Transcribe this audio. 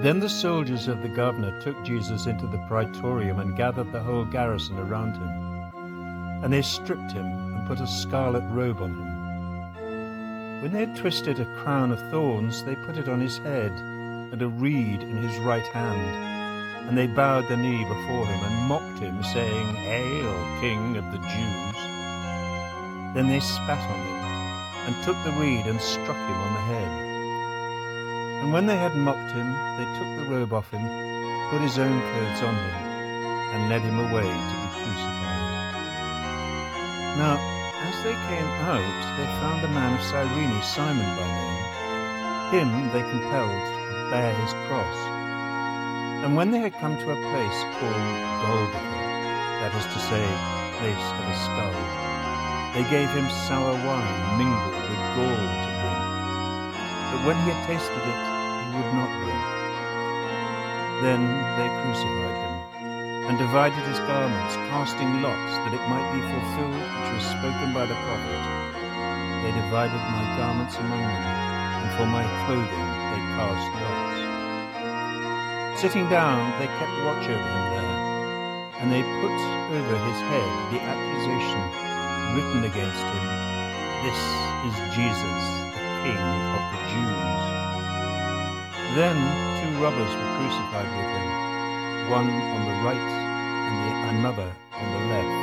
Then the soldiers of the governor took Jesus into the praetorium and gathered the whole garrison around him. And they stripped him and put a scarlet robe on him. When they had twisted a crown of thorns, they put it on his head, and a reed in his right hand. And they bowed the knee before him and mocked him, saying, "Hail, King of the Jews!" Then they spat on him, and took the reed and struck him on the head. And when they had mocked him, they took the robe off him, put his own clothes on him, and led him away to be crucified. Now, as they came out, they found a man of Cyrene, Simon by name. Him they compelled to bear his cross. And when they had come to a place called Golgotha, that is to say, place of a skull, they gave him sour wine mingled with gall to drink. But when he had tasted it, he would not drink. Then they crucified him, and divided his garments, casting lots, that it might be fulfilled which was spoken by the prophet. They divided my garments among them, and for my clothing they cast lots. Sitting down, they kept watch over him there, and they put over his head the accusation written against him, "This is Jesus, the King of the Jews." Then 2 robbers were crucified with him, one on the right and another on the left.